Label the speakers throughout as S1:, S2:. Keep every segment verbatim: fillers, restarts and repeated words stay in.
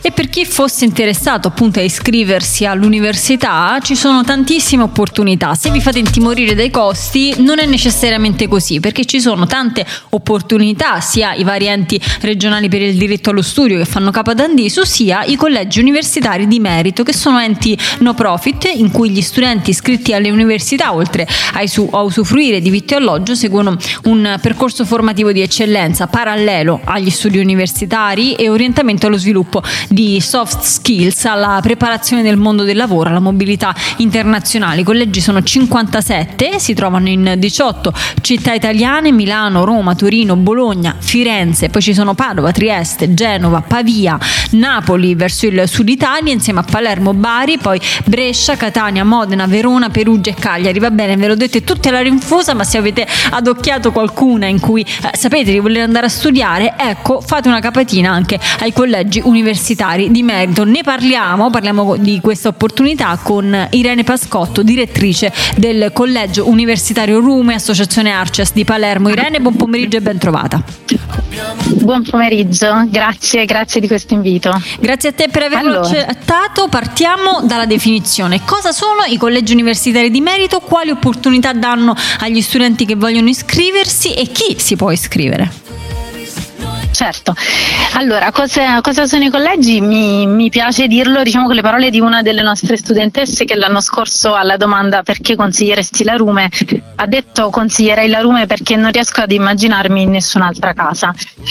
S1: E per chi fosse interessato appunto a iscriversi all'università, ci sono tantissime opportunità. Se vi fate intimorire dai costi, non è necessariamente così, perché ci sono tante opportunità, sia i vari enti regionali per il diritto allo studio che fanno capo ad Andiso, sia i collegi universitari di merito, che sono enti no profit in cui gli studenti iscritti alle università, oltre a, isu- a usufruire di vitto e alloggio, seguono un percorso formativo di eccellenza parallelo agli studi universitari e orientamento allo sviluppo di soft skills, alla preparazione del mondo del lavoro, alla mobilità internazionale. I collegi sono cinquantasette, si trovano in diciotto città italiane: Milano, Roma, Torino, Bologna, Firenze, poi ci sono Padova, Trieste, Genova, Pavia, Napoli verso il sud Italia, insieme a Palermo, Bari, poi Brescia, Catania, Modena, Verona, Perugia e Cagliari. Va bene, ve l'ho detto, è tutta la rinfusa, ma se avete adocchiato qualcuna in cui eh, sapete di voler andare a studiare, ecco, fate una capatina anche ai collegi universitari di merito. Ne parliamo, parliamo di questa opportunità con Irene Pascotto, direttrice del Collegio Universitario Rume, Associazione Arces di Palermo. Irene, buon pomeriggio e ben trovata.
S2: Buon pomeriggio, grazie, grazie di questo invito.
S1: Grazie a te per averlo
S2: allora.
S1: accettato. Partiamo dalla definizione. Cosa sono i collegi universitari di merito? Quali opportunità danno agli studenti che vogliono iscriversi e chi si può iscrivere?
S2: Certo, allora cosa, cosa sono i collegi? Mi, mi piace dirlo, diciamo, con le parole di una delle nostre studentesse, che l'anno scorso alla domanda perché consiglieresti la Rume ha detto: consiglierei la Rume perché non riesco ad immaginarmi in nessun'altra casa.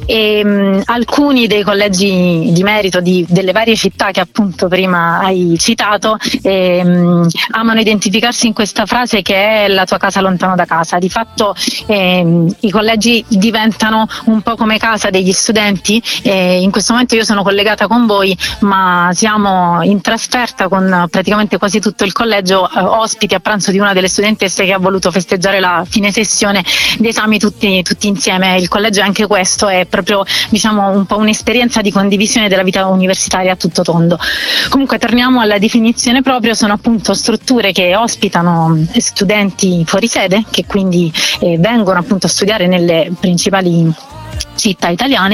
S2: E mh, alcuni dei collegi di merito di, delle varie città che appunto prima hai citato e, mh, amano identificarsi in questa frase che è la tua casa lontano da casa. Di fatto ehm, i collegi diventano un po' come casa degli studenti. E in questo momento io sono collegata con voi, ma siamo in trasferta con praticamente quasi tutto il collegio, eh, ospiti a pranzo di una delle studentesse che ha voluto festeggiare la fine sessione di esami tutti, tutti insieme. Il collegio è anche questo, è proprio, diciamo, un po' un'esperienza di condivisione della vita universitaria a tutto tondo. Comunque torniamo alla definizione proprio: sono appunto strutture che ospitano studenti fuori sede, che quindi eh, vengono appunto a studiare nelle principali città italiane,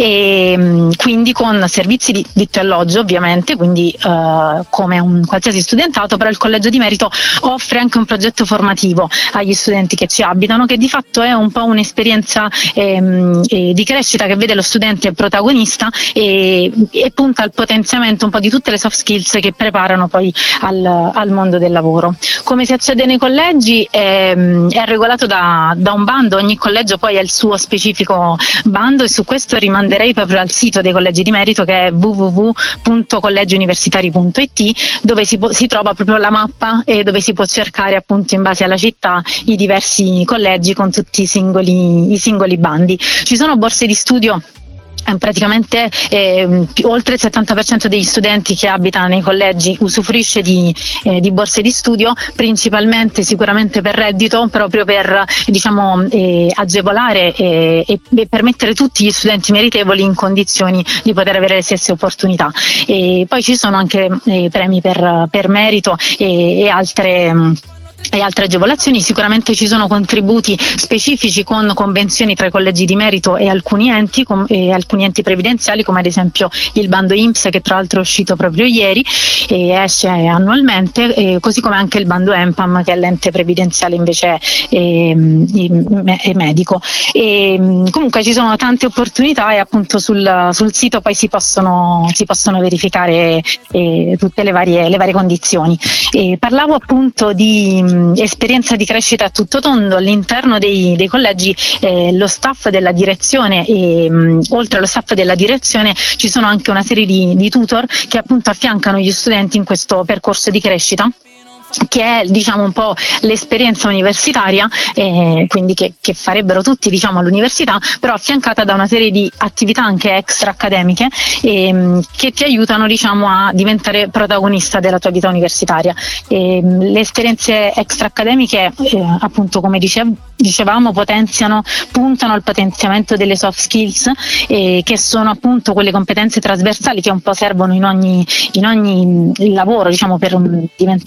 S2: e mh, quindi con servizi di vitto e alloggio, ovviamente, quindi eh, come un qualsiasi studentato. Però il collegio di merito offre anche un progetto formativo agli studenti che ci abitano, che di fatto è un po' un'esperienza ehm, eh, di crescita che vede lo studente protagonista e, e punta al potenziamento un po' di tutte le soft skills che preparano poi al, al mondo del lavoro. Come si accede nei collegi? È, è regolato da, da un bando. Ogni collegio poi ha il suo specifico bando, e su questo rimanderei proprio al sito dei collegi di merito, che è w w w punto collegi universitari punto i t, dove si, po- si trova proprio la mappa e dove si può cercare appunto in base alla città i diversi collegi con tutti i singoli, i singoli bandi. Ci sono borse di studio. Praticamente eh, oltre il settanta per cento degli studenti che abitano nei collegi usufruisce di, eh, di borse di studio, principalmente sicuramente per reddito, proprio per, diciamo, eh, agevolare eh, e, e permettere tutti gli studenti meritevoli in condizioni di poter avere le stesse opportunità. E poi ci sono anche eh, premi per, per merito e, e altre mh, e altre agevolazioni. Sicuramente ci sono contributi specifici con convenzioni tra i collegi di merito e alcuni enti com- e alcuni enti previdenziali, come ad esempio il bando I N P S, che tra l'altro è uscito proprio ieri e esce annualmente, e così come anche il bando E M P A M, che è l'ente previdenziale invece eh, me- medico. E, comunque ci sono tante opportunità, e appunto sul, sul sito poi si possono, si possono verificare eh, tutte le varie, le varie condizioni. E parlavo appunto di esperienza di crescita a tutto tondo. All'interno dei, dei collegi eh, lo staff della direzione e mh, oltre allo staff della direzione ci sono anche una serie di, di tutor che appunto affiancano gli studenti in questo percorso di crescita, che è, diciamo, un po' l'esperienza universitaria, eh, quindi che, che farebbero tutti, diciamo, all'università, però affiancata da una serie di attività anche extra accademiche eh, che ti aiutano, diciamo, a diventare protagonista della tua vita universitaria. E, le esperienze extra accademiche, eh, appunto, come dicevo, dicevamo, potenziano, puntano al potenziamento delle soft skills, eh, che sono appunto quelle competenze trasversali che un po' servono in ogni, in ogni lavoro, diciamo, per un, diventare un professionista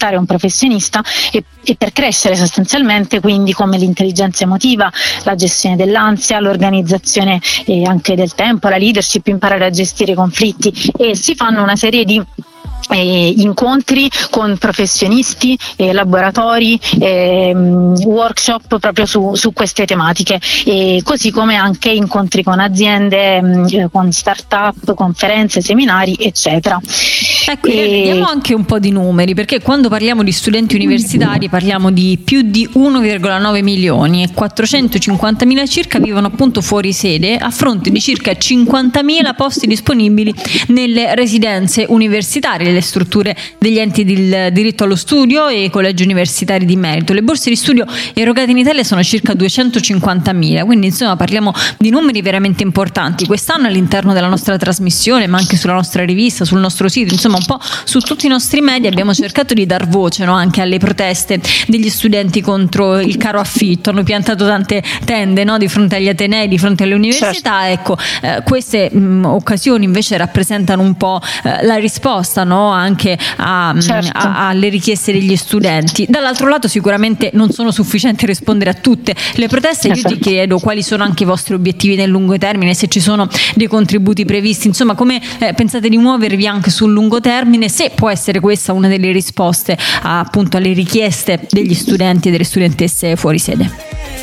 S2: professionista e, e per crescere sostanzialmente, quindi come l'intelligenza emotiva, la gestione dell'ansia, l'organizzazione eh, anche del tempo, la leadership, imparare a gestire i conflitti, e si fanno una serie di Eh, incontri con professionisti, eh, laboratori, eh, workshop proprio su, su queste tematiche, e così come anche incontri con aziende, eh, con start-up, conferenze, seminari, eccetera.
S1: Ecco, e... vediamo anche un po' di numeri, perché quando parliamo di studenti universitari parliamo di più di uno virgola nove milioni e quattrocentocinquantamila circa vivono appunto fuori sede, a fronte di circa cinquantamila posti disponibili nelle residenze universitarie, le strutture degli enti del diritto allo studio e i collegi universitari di merito. Le borse di studio erogate in Italia sono circa duecentocinquantamila, quindi insomma parliamo di numeri veramente importanti. Quest'anno all'interno della nostra trasmissione, ma anche sulla nostra rivista, sul nostro sito, insomma un po' su tutti i nostri media abbiamo cercato di dar voce, no, anche alle proteste degli studenti contro il caro affitto. Hanno piantato tante tende, no, di fronte agli atenei, di fronte alle università. Certo. Ecco, eh, queste mh, occasioni invece rappresentano un po' eh, la risposta, no, anche a, certo. a, alle richieste degli studenti. Dall'altro lato sicuramente non sono sufficienti a rispondere a tutte le proteste. Esatto. Io ti chiedo quali sono anche i vostri obiettivi nel lungo termine, se ci sono dei contributi previsti, insomma come eh, pensate di muovervi anche sul lungo termine, se può essere questa una delle risposte a, appunto alle richieste degli studenti e delle studentesse fuori sede.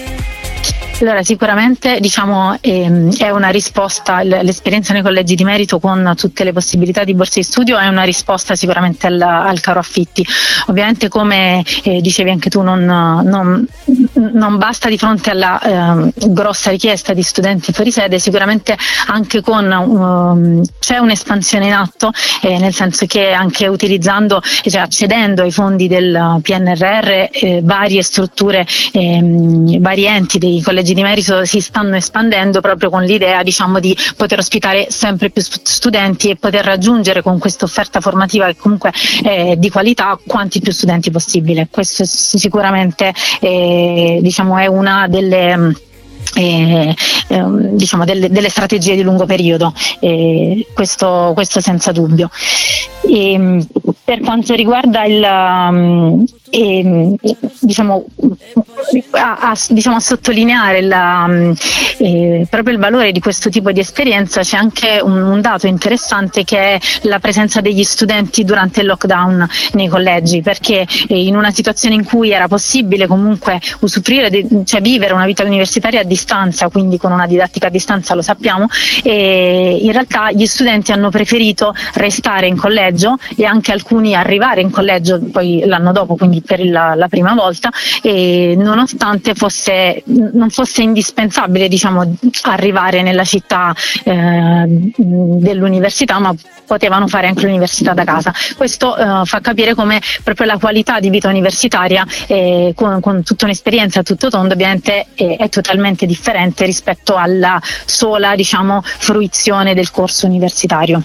S2: Allora sicuramente diciamo ehm, è una risposta, l'esperienza nei collegi di merito con tutte le possibilità di borse di studio è una risposta sicuramente al, al caro affitti. Ovviamente come eh, dicevi anche tu non, non, non basta di fronte alla eh, grossa richiesta di studenti fuori sede, sicuramente anche con um, c'è un'espansione in atto, eh, nel senso che anche utilizzando, cioè accedendo ai fondi del P N R R eh, varie strutture, eh, vari enti dei collegi di merito si stanno espandendo proprio con l'idea diciamo di poter ospitare sempre più studenti e poter raggiungere con questa offerta formativa che comunque è di qualità quanti più studenti possibile. Questo sicuramente eh, diciamo è una delle Eh, eh, diciamo delle, delle strategie di lungo periodo, eh, questo, questo senza dubbio. E, per quanto riguarda il um, e, diciamo a, a, diciamo a sottolineare la, eh, proprio il valore di questo tipo di esperienza, c'è anche un, un dato interessante che è la presenza degli studenti durante il lockdown nei collegi, perché eh, in una situazione in cui era possibile comunque usufruire de, cioè vivere una vita universitaria a distanza, quindi con una didattica a distanza, lo sappiamo, e in realtà gli studenti hanno preferito restare in collegio e anche alcuni arrivare in collegio poi l'anno dopo, quindi per la, la prima volta, e nonostante fosse non fosse indispensabile diciamo arrivare nella città eh, dell'università, ma potevano fare anche l'università da casa. Questo eh, fa capire come proprio la qualità di vita universitaria eh, con, con tutta un'esperienza a tutto tondo ovviamente eh, è totalmente differente rispetto alla sola diciamo fruizione del corso universitario.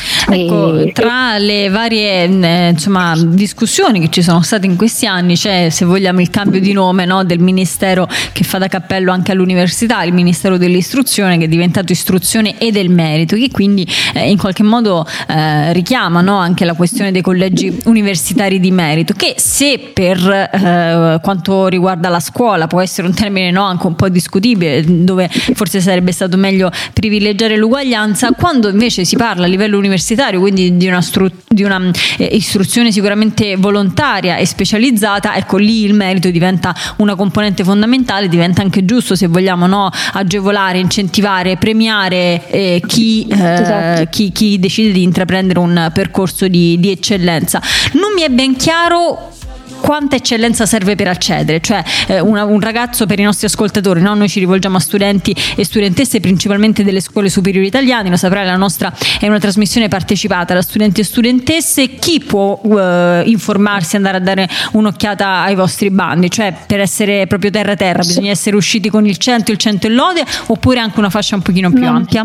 S1: Ecco, tra le varie eh, insomma, discussioni che ci sono state in questi anni c'è, se vogliamo, il cambio di nome, no, del ministero che fa da cappello anche all'università, il Ministero dell'Istruzione, che è diventato Istruzione e del Merito, che quindi eh, in qualche modo eh, richiama, no, anche la questione dei collegi universitari di merito, che se per eh, quanto riguarda la scuola può essere un termine, no, anche un po' discutibile, dove forse sarebbe stato meglio privilegiare l'uguaglianza, quando invece si parla a livello universitario, quindi di una, stru- di una eh, istruzione sicuramente volontaria e specializzata, ecco lì il merito diventa una componente fondamentale, diventa anche giusto, se vogliamo, no, agevolare, incentivare, premiare eh, chi, eh, esatto. chi, chi decide di intraprendere un percorso di, di eccellenza. Non mi è ben chiaro quanta eccellenza serve per accedere, cioè eh, una, un ragazzo, per i nostri ascoltatori, no? Noi ci rivolgiamo a studenti e studentesse principalmente delle scuole superiori italiane, lo saprai, la nostra è una trasmissione partecipata da studenti e studentesse. Chi può uh, informarsi, andare a dare un'occhiata ai vostri bandi? Cioè, per essere proprio terra terra bisogna essere usciti con il cento, il cento e lode, oppure anche una fascia un pochino più no. ampia?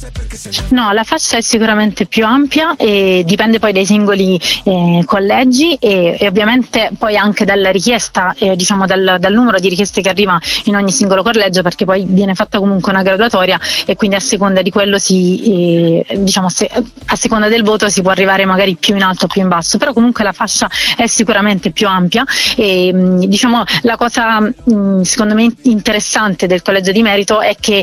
S2: No, la fascia è sicuramente più ampia e dipende poi dai singoli eh, collegi e, e ovviamente poi anche dalla richiesta, eh, diciamo dal, dal numero di richieste che arriva in ogni singolo collegio, perché poi viene fatta comunque una graduatoria e quindi a seconda di quello si, eh, diciamo se, a seconda del voto si può arrivare magari più in alto o più in basso, però comunque la fascia è sicuramente più ampia e diciamo la cosa secondo me interessante del collegio di merito è che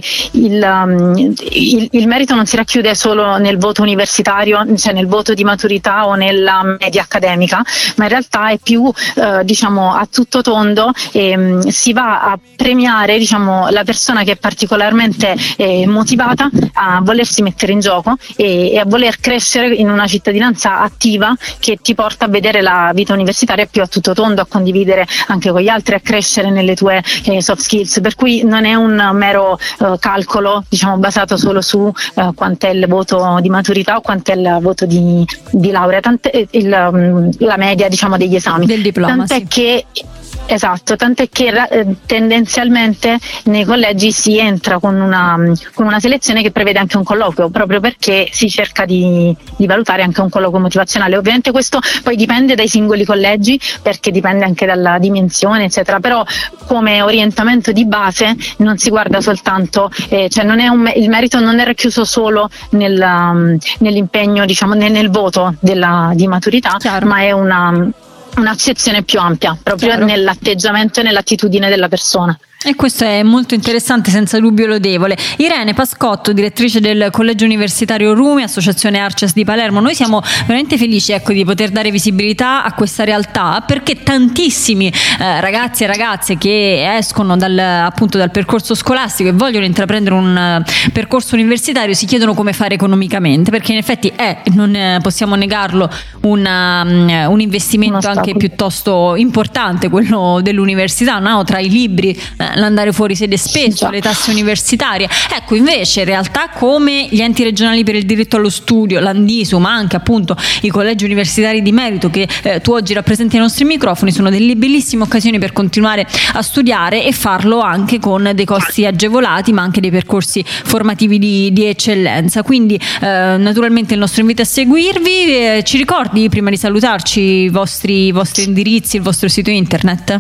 S2: il, il, il merito non si racchiude solo nel voto universitario, cioè nel voto di maturità o nella media accademica, ma in realtà è più eh, diciamo a tutto tondo e mh, si va a premiare diciamo la persona che è particolarmente eh, motivata a volersi mettere in gioco e, e a voler crescere in una cittadinanza attiva che ti porta a vedere la vita universitaria più a tutto tondo, a condividere anche con gli altri, a crescere nelle tue eh, soft skills, per cui non è un mero eh, calcolo diciamo basato solo su eh, quant'è il voto di maturità o quant'è il voto di, di laurea, tant'è il, la media diciamo degli esami,
S1: del diploma,
S2: tant'è
S1: sì.
S2: che Esatto, tant'è che eh, tendenzialmente nei collegi si entra con una, con una selezione che prevede anche un colloquio, proprio perché si cerca di, di valutare anche un colloquio motivazionale. Ovviamente questo poi dipende dai singoli collegi, perché dipende anche dalla dimensione eccetera, però come orientamento di base non si guarda soltanto, eh, cioè non è un, il merito non è racchiuso solo nel, um, nell'impegno diciamo nel, nel voto della, di maturità,
S1: Chiaro.
S2: Ma è una un'accezione più ampia proprio
S1: Chiaro.
S2: Nell'atteggiamento e nell'attitudine della persona.
S1: E questo è molto interessante, senza dubbio lodevole. Irene Pascotto, direttrice del Collegio Universitario Rumi, Associazione Arces di Palermo, noi siamo veramente felici ecco, di poter dare visibilità a questa realtà, perché tantissimi eh, ragazzi e ragazze che escono dal, appunto dal percorso scolastico e vogliono intraprendere un uh, percorso universitario si chiedono come fare economicamente, perché in effetti è, non eh, possiamo negarlo, una, um, un investimento anche piuttosto importante quello dell'università, no? Tra i libri, eh, l'andare fuori sede spesso, le tasse universitarie. Ecco, invece in realtà come gli enti regionali per il diritto allo studio, l'Andisu, ma anche appunto i collegi universitari di merito che eh, tu oggi rappresenti ai nostri microfoni, sono delle bellissime occasioni per continuare a studiare e farlo anche con dei costi agevolati, ma anche dei percorsi formativi di, di eccellenza. Quindi eh, naturalmente il nostro invito è a seguirvi. Eh, ci ricordi prima di salutarci i vostri, i vostri indirizzi, il vostro sito internet?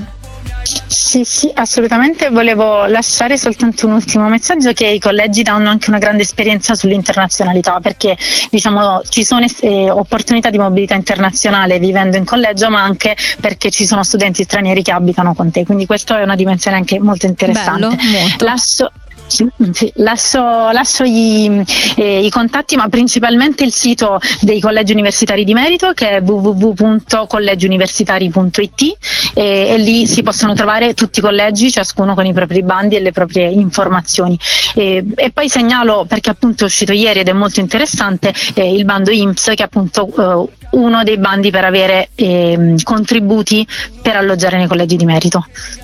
S2: Sì, sì, assolutamente. Volevo lasciare soltanto un ultimo messaggio, che i collegi danno anche una grande esperienza sull'internazionalità, perché diciamo ci sono eh, opportunità di mobilità internazionale vivendo in collegio, ma anche perché ci sono studenti stranieri che abitano con te, quindi questa è una dimensione anche molto interessante.
S1: Bello, molto.
S2: Lascio Sì, sì. Lascio, lascio i, eh, i contatti, ma principalmente il sito dei collegi universitari di merito, che è w w w punto collegi universitari punto i t, e, e lì si possono trovare tutti i collegi, ciascuno con i propri bandi e le proprie informazioni. E, e poi segnalo, perché appunto è uscito ieri ed è molto interessante, eh, il bando I N P S, che è appunto eh, uno dei bandi per avere eh, contributi per alloggiare nei collegi di merito.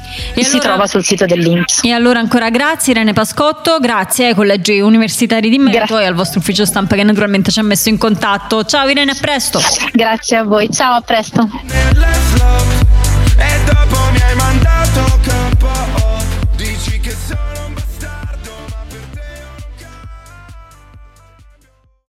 S2: E si allora, trova sul sito dell'I N P S.
S1: E allora ancora grazie Irene Pascotto, grazie ai collegi universitari di merito Gra- e al vostro ufficio stampa che naturalmente ci ha messo in contatto. Ciao Irene, a presto.
S2: Grazie a voi, ciao, a presto.
S3: E dopo mi hai mandato